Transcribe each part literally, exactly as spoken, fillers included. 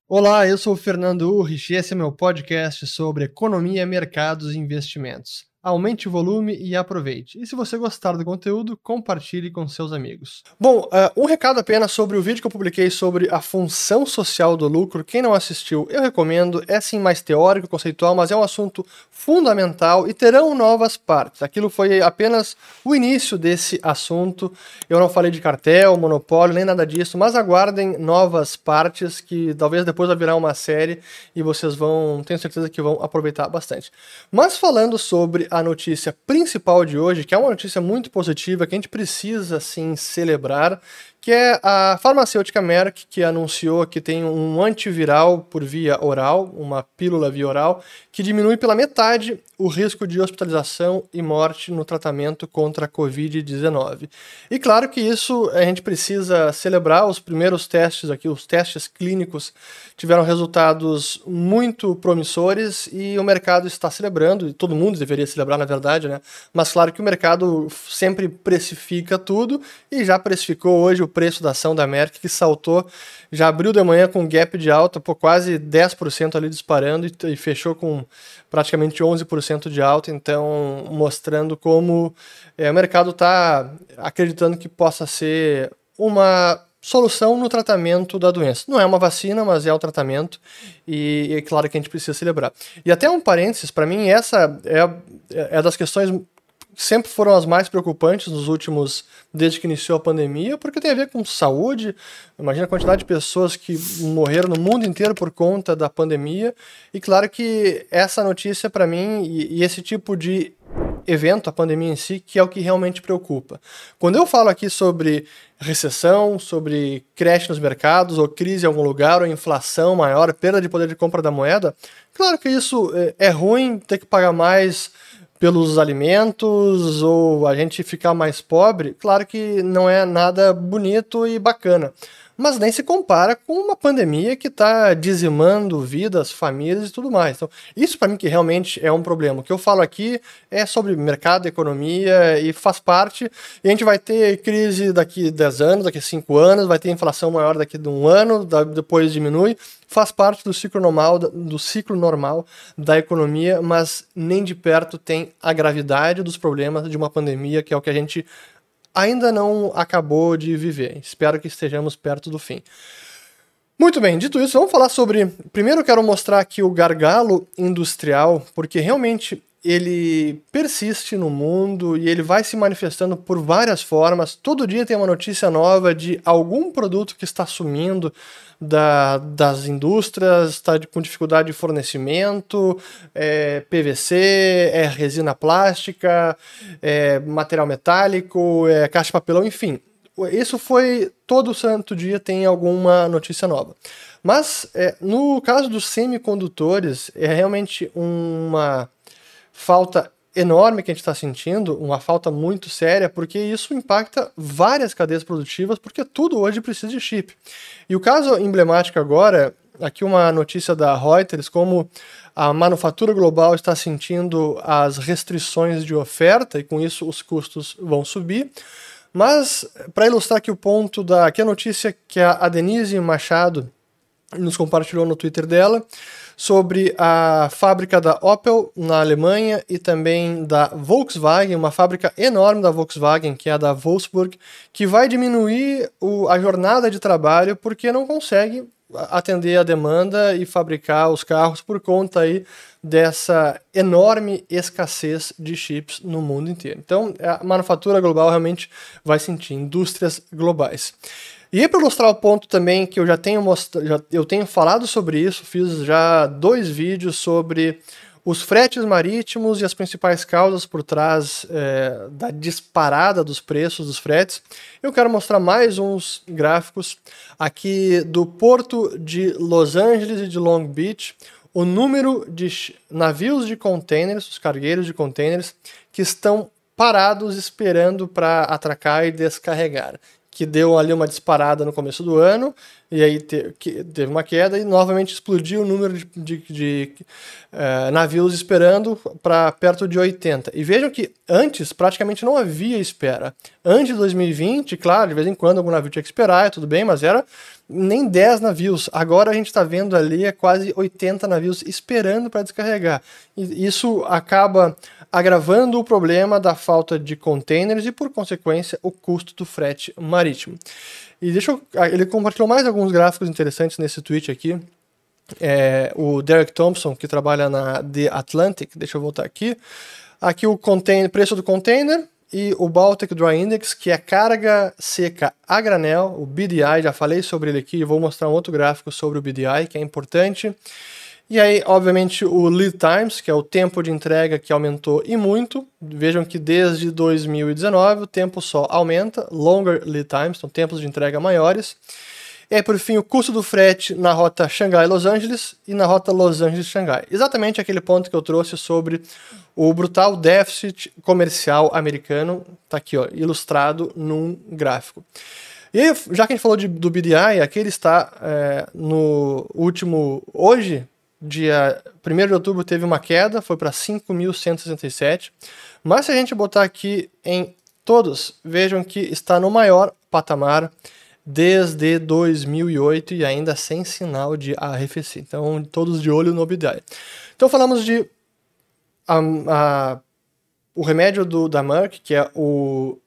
Olá, eu sou o Fernando Urrich e esse é meu podcast sobre economia, mercados e investimentos. Aumente o volume e aproveite. E se você gostar do conteúdo, compartilhe com seus amigos. Bom, uh, um recado apenas sobre o vídeo que eu publiquei sobre a função social do lucro. Quem não assistiu, eu recomendo. É sim mais teórico, conceitual, mas é um assunto fundamental e terão novas partes. Aquilo foi apenas o início desse assunto. Eu não falei de cartel, monopólio, nem nada disso, mas aguardem novas partes que talvez depois vai virar uma série e vocês vão, tenho certeza que vão aproveitar bastante. Mas falando sobre a notícia principal de hoje, que é uma notícia muito positiva, que a gente precisa, sim, celebrar, que é a farmacêutica Merck, que anunciou que tem um antiviral por via oral, uma pílula via oral, que diminui pela metade o risco de hospitalização e morte no tratamento contra a covid dezenove. E claro que isso a gente precisa celebrar. Os primeiros testes aqui, os testes clínicos, tiveram resultados muito promissores e o mercado está celebrando, e todo mundo deveria celebrar, na verdade, né? Mas claro que o mercado sempre precifica tudo e já precificou hoje o preço da ação da Merck, que saltou, já abriu de manhã com gap de alta por quase dez por cento ali disparando e, e fechou com praticamente onze por cento de alta, então mostrando como é, o mercado está acreditando que possa ser uma solução no tratamento da doença. Não é uma vacina, mas é o tratamento, e é claro que a gente precisa celebrar. E até um parênteses, para mim essa é, é das questões que sempre foram as mais preocupantes nos últimos, desde que iniciou a pandemia, porque tem a ver com saúde. Imagina a quantidade de pessoas que morreram no mundo inteiro por conta da pandemia, e claro que essa notícia para mim, e, e esse tipo de evento, a pandemia em si, que é o que realmente preocupa. Quando eu falo aqui sobre recessão, sobre crash nos mercados, ou crise em algum lugar, ou inflação maior, perda de poder de compra da moeda, claro que isso é, é ruim, ter que pagar mais pelos alimentos, ou a gente ficar mais pobre, claro que não é nada bonito e bacana. Mas nem se compara com uma pandemia que está dizimando vidas, famílias e tudo mais. Então, isso para mim que realmente é um problema. O que eu falo aqui é sobre mercado, economia, e faz parte. E a gente vai ter crise daqui a dez anos, daqui a cinco anos, vai ter inflação maior daqui a um ano, depois diminui. Faz parte do ciclo normal, do ciclo normal da economia, mas nem de perto tem a gravidade dos problemas de uma pandemia, que é o que a gente ainda não acabou de viver. Espero que estejamos perto do fim. Muito bem, dito isso, vamos falar sobre... Primeiro eu quero mostrar aqui o gargalo industrial, porque realmente ele persiste no mundo e ele vai se manifestando por várias formas. Todo dia tem uma notícia nova de algum produto que está sumindo da, das indústrias, está com dificuldade de fornecimento, é P V C, é resina plástica, é material metálico, é caixa de papelão, enfim. Isso foi, todo santo dia tem alguma notícia nova. Mas é, no caso dos semicondutores, é realmente uma falta enorme que a gente está sentindo, uma falta muito séria, porque isso impacta várias cadeias produtivas, porque tudo hoje precisa de chip. E o caso emblemático agora, aqui uma notícia da Reuters, como a manufatura global está sentindo as restrições de oferta, e com isso os custos vão subir. Mas, para ilustrar aqui o ponto da aqui a notícia que a Denise Machado nos compartilhou no Twitter dela, sobre a fábrica da Opel na Alemanha e também da Volkswagen, uma fábrica enorme da Volkswagen, que é a da Wolfsburg, que vai diminuir o, a jornada de trabalho porque não consegue atender a demanda e fabricar os carros por conta aí dessa enorme escassez de chips no mundo inteiro. Então, a manufatura global realmente vai sentir, indústrias globais. E para ilustrar o ponto também que eu já tenho mostrado, já, eu tenho falado sobre isso, fiz já dois vídeos sobre os fretes marítimos e as principais causas por trás é, da disparada dos preços dos fretes. Eu quero mostrar mais uns gráficos aqui do porto de Los Angeles e de Long Beach, o número de navios de contêineres, os cargueiros de contêineres, que estão parados esperando para atracar e descarregar, que deu ali uma disparada no começo do ano, e aí te, que, teve uma queda e novamente explodiu o número de, de, de uh, navios esperando para perto de oitenta. E vejam que antes praticamente não havia espera. Antes de dois mil e vinte, claro, de vez em quando algum navio tinha que esperar, tudo bem, mas era nem dez navios. Agora a gente está vendo ali é quase oitenta navios esperando para descarregar. E isso acaba agravando o problema da falta de containers e, por consequência, o custo do frete marítimo. E deixa eu, ele compartilhou mais alguns gráficos interessantes nesse tweet aqui. É, o Derek Thompson, que trabalha na The Atlantic, deixa eu voltar aqui. Aqui o container, preço do container e o Baltic Dry Index, que é carga seca a granel, o B D I, já falei sobre ele aqui, vou mostrar um outro gráfico sobre o B D I, que é importante. E aí, obviamente, o Lead Times, que é o tempo de entrega que aumentou e muito. Vejam que desde dois mil e dezenove o tempo só aumenta, Longer Lead Times, então tempos de entrega maiores. E aí, por fim, o custo do frete na rota Xangai-Los Angeles e na rota Los Angeles-Xangai. Exatamente aquele ponto que eu trouxe sobre o brutal déficit comercial americano, está aqui, ó, ilustrado num gráfico. E aí, já que a gente falou de, do B D I, aqui ele está é, no último, hoje, dia primeiro de outubro, teve uma queda, foi para cinco mil cento e sessenta e sete, mas se a gente botar aqui em todos, vejam que está no maior patamar desde dois mil e oito e ainda sem sinal de arrefecer. Então, todos de olho no B D I. Então, falamos de a, a, o remédio do, da Merck, que é o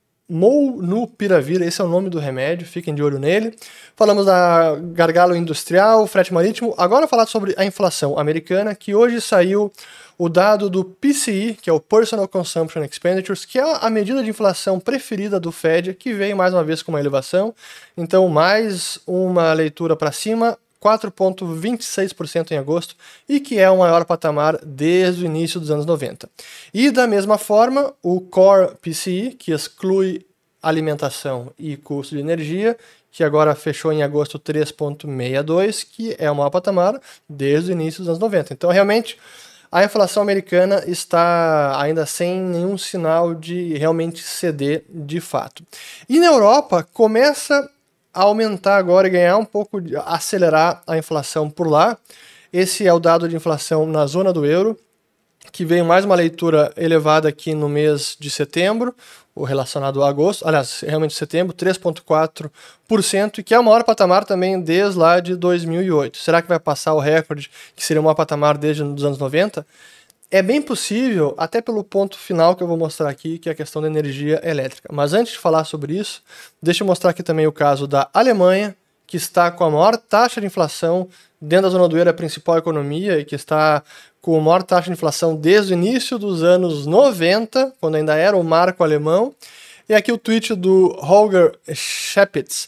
Molnupiravir, esse é o nome do remédio, fiquem de olho nele. Falamos da gargalo industrial, frete marítimo. Agora vou falar sobre a inflação americana, que hoje saiu o dado do P C I, que é o Personal Consumption Expenditures, que é a medida de inflação preferida do Fed, que veio mais uma vez com uma elevação. Então, mais uma leitura para cima, quatro vírgula vinte e seis por cento em agosto, e que é o maior patamar desde o início dos anos noventa. E da mesma forma, o Core P C I, que exclui alimentação e custo de energia, que agora fechou em agosto três vírgula sessenta e dois, que é o maior patamar desde o início dos anos noventa. Então, realmente, a inflação americana está ainda sem nenhum sinal de realmente ceder de fato. E na Europa, começa a aumentar agora e ganhar um pouco, de acelerar a inflação por lá. Esse é o dado de inflação na zona do euro, que veio mais uma leitura elevada aqui no mês de setembro, o relacionado a agosto, aliás, realmente setembro, três vírgula quatro por cento, e que é o maior patamar também desde lá de dois mil e oito. Será que vai passar o recorde, que seria o maior patamar desde os anos noventa? É bem possível, até pelo ponto final que eu vou mostrar aqui, que é a questão da energia elétrica. Mas antes de falar sobre isso, deixa eu mostrar aqui também o caso da Alemanha, que está com a maior taxa de inflação dentro da zona do euro, a principal economia, e que está com a maior taxa de inflação desde o início dos anos noventa, quando ainda era o marco alemão. E aqui o tweet do Holger Schepitz,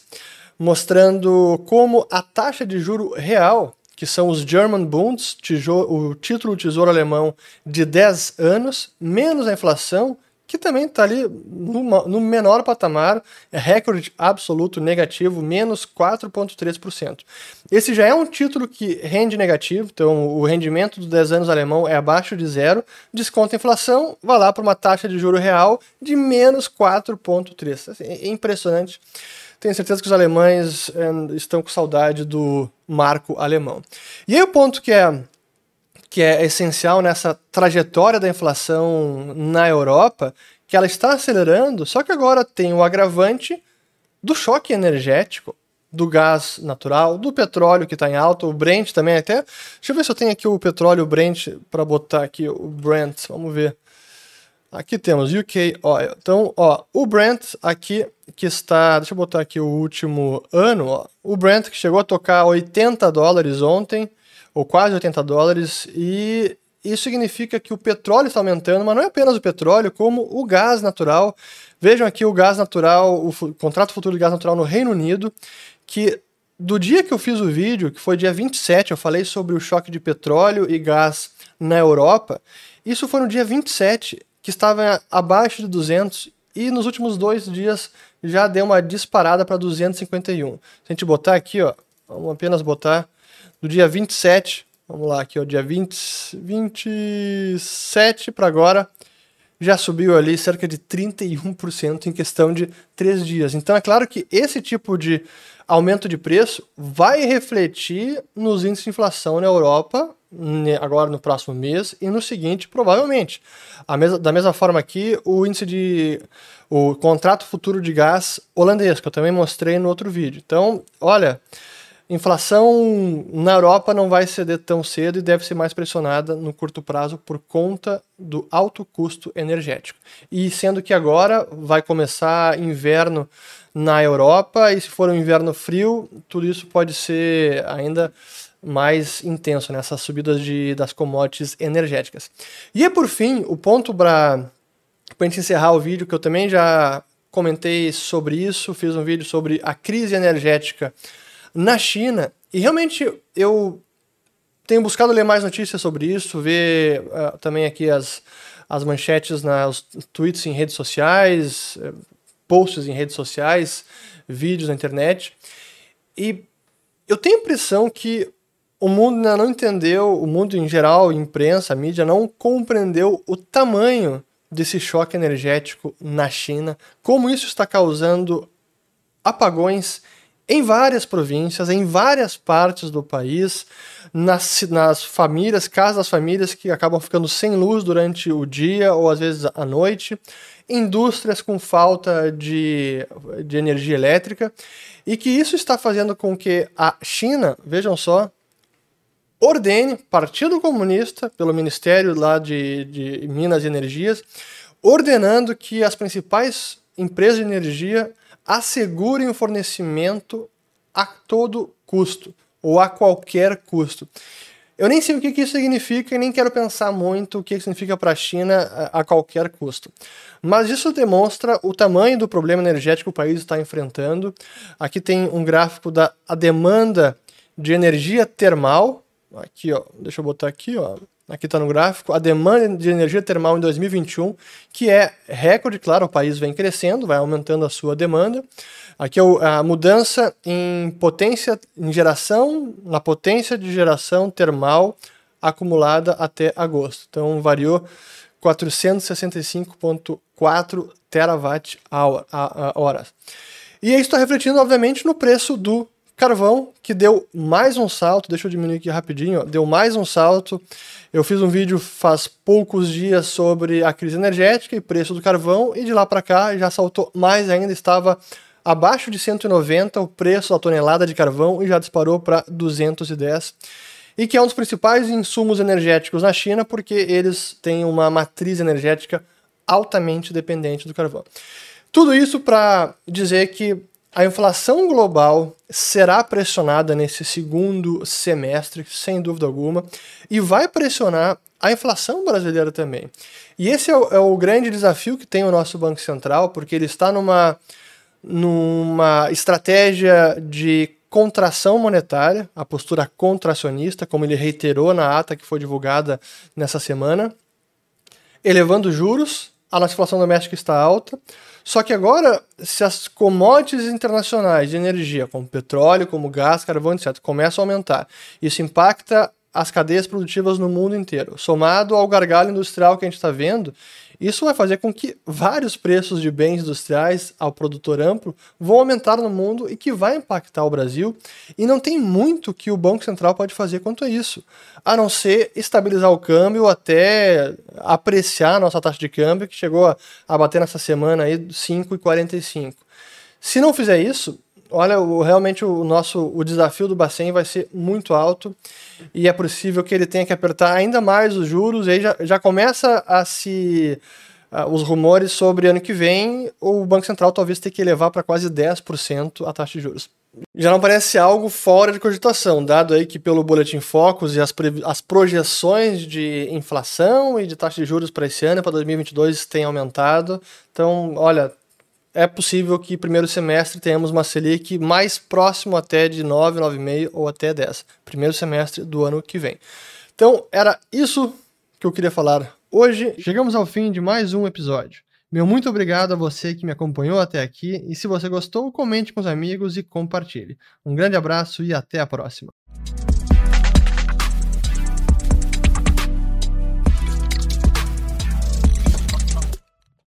mostrando como a taxa de juro real, que são os German Bunds, o título do Tesouro Alemão de dez anos, menos a inflação, que também está ali no, no menor patamar, é recorde absoluto negativo, menos quatro vírgula três por cento. Esse já é um título que rende negativo, então o rendimento dos dez anos alemão é abaixo de zero, desconta a inflação, vai lá para uma taxa de juro real de menos quatro vírgula três por cento. É impressionante. Tenho certeza que os alemães é, estão com saudade do marco alemão. E aí o ponto que é, que é essencial nessa trajetória da inflação na Europa, que ela está acelerando, só que agora tem o agravante do choque energético, do gás natural, do petróleo que está em alta, o Brent também até. Deixa eu ver se eu tenho aqui o petróleo, o Brent, para botar aqui o Brent, vamos ver. Aqui temos U K Oil. Então, ó, o Brent aqui que está, deixa eu botar aqui o último ano, ó, o Brent que chegou a tocar oitenta dólares ontem, ou quase oitenta dólares, e isso significa que o petróleo está aumentando, mas não é apenas o petróleo, como o gás natural. Vejam aqui o gás natural, o contrato futuro de gás natural no Reino Unido, que do dia que eu fiz o vídeo, que foi dia vinte e sete, eu falei sobre o choque de petróleo e gás na Europa, isso foi no dia vinte e sete, que estava abaixo de duzentos, e nos últimos dois dias já deu uma disparada para duzentos e cinquenta e um. Se a gente botar aqui, ó, vamos apenas botar do dia vinte e sete, vamos lá aqui, ó, dia vinte, vinte e sete para agora, já subiu ali cerca de trinta e um por cento em questão de três dias. Então é claro que esse tipo de aumento de preço vai refletir nos índices de inflação na Europa, agora no próximo mês, e no seguinte, provavelmente. A mesma, da mesma forma aqui, o índice de... o contrato futuro de gás holandês, que eu também mostrei no outro vídeo. Então, olha, inflação na Europa não vai ceder tão cedo e deve ser mais pressionada no curto prazo por conta do alto custo energético. E sendo que agora vai começar inverno na Europa, e se for um inverno frio, tudo isso pode ser ainda mais intenso nessas subidas de, das commodities energéticas. E por fim, o ponto para a gente encerrar o vídeo, que eu também já comentei sobre isso, fiz um vídeo sobre a crise energética na China, e realmente eu tenho buscado ler mais notícias sobre isso, ver uh, também aqui as, as manchetes, nas tweets em redes sociais, posts em redes sociais, vídeos na internet, e eu tenho a impressão que o mundo ainda não entendeu, o mundo em geral, a imprensa, a mídia, não compreendeu o tamanho desse choque energético na China, como isso está causando apagões em várias províncias, em várias partes do país, nas, nas famílias, casas das famílias que acabam ficando sem luz durante o dia ou às vezes à noite, indústrias com falta de, de energia elétrica, e que isso está fazendo com que a China, vejam só, ordene, Partido Comunista, pelo Ministério lá de, de Minas e Energias, ordenando que as principais empresas de energia assegurem o fornecimento a todo custo, ou a qualquer custo. Eu nem sei o que isso significa e nem quero pensar muito o que significa para a China a qualquer custo. Mas isso demonstra o tamanho do problema energético que o país está enfrentando. Aqui tem um gráfico da a demanda de energia termal. Aqui, ó, deixa eu botar aqui, ó. Aqui está no gráfico, a demanda de energia termal em dois mil e vinte e um, que é recorde, claro, o país vem crescendo, vai aumentando a sua demanda. Aqui é a mudança em potência, em geração, na potência de geração termal acumulada até agosto. Então, variou quatrocentos e sessenta e cinco vírgula quatro terawatt-horas. E isso está refletindo, obviamente, no preço do carvão, que deu mais um salto. Deixa eu diminuir aqui rapidinho, ó, deu mais um salto. Eu fiz um vídeo faz poucos dias sobre a crise energética e preço do carvão, e de lá para cá já saltou mais ainda, estava abaixo de cento e noventa o preço da tonelada de carvão e já disparou para duzentos e dez, e que é um dos principais insumos energéticos na China, porque eles têm uma matriz energética altamente dependente do carvão. Tudo isso para dizer que a inflação global será pressionada nesse segundo semestre, sem dúvida alguma, e vai pressionar a inflação brasileira também. E esse é o, é o grande desafio que tem o nosso Banco Central, porque ele está numa, numa estratégia de contração monetária, a postura contracionista, como ele reiterou na ata que foi divulgada nessa semana, elevando juros, a nossa inflação doméstica está alta. Só que agora, se as commodities internacionais de energia, como petróleo, como gás, carvão, etcétera, começam a aumentar, isso impacta as cadeias produtivas no mundo inteiro. Somado ao gargalo industrial que a gente está vendo, isso vai fazer com que vários preços de bens industriais ao produtor amplo vão aumentar no mundo e que vai impactar o Brasil. E não tem muito que o Banco Central pode fazer quanto a isso, a não ser estabilizar o câmbio ou até apreciar a nossa taxa de câmbio, que chegou a, a bater nessa semana aí cinco vírgula quarenta e cinco. Se não fizer isso, olha, o, realmente o nosso o desafio do Bacen vai ser muito alto, e é possível que ele tenha que apertar ainda mais os juros, e aí já, já começa a se... Uh, os rumores sobre ano que vem, o Banco Central talvez tenha que elevar para quase dez por cento a taxa de juros. Já não parece algo fora de cogitação, dado aí que pelo Boletim Focus e as, as projeções de inflação e de taxa de juros para esse ano, para dois mil e vinte e dois, têm aumentado. Então, olha, é possível que primeiro semestre tenhamos uma Selic mais próximo até de nove, nove vírgula cinco ou até dez. Primeiro semestre do ano que vem. Então, era isso que eu queria falar hoje. Chegamos ao fim de mais um episódio. Meu muito obrigado a você que me acompanhou até aqui, e se você gostou, comente com os amigos e compartilhe. Um grande abraço e até a próxima.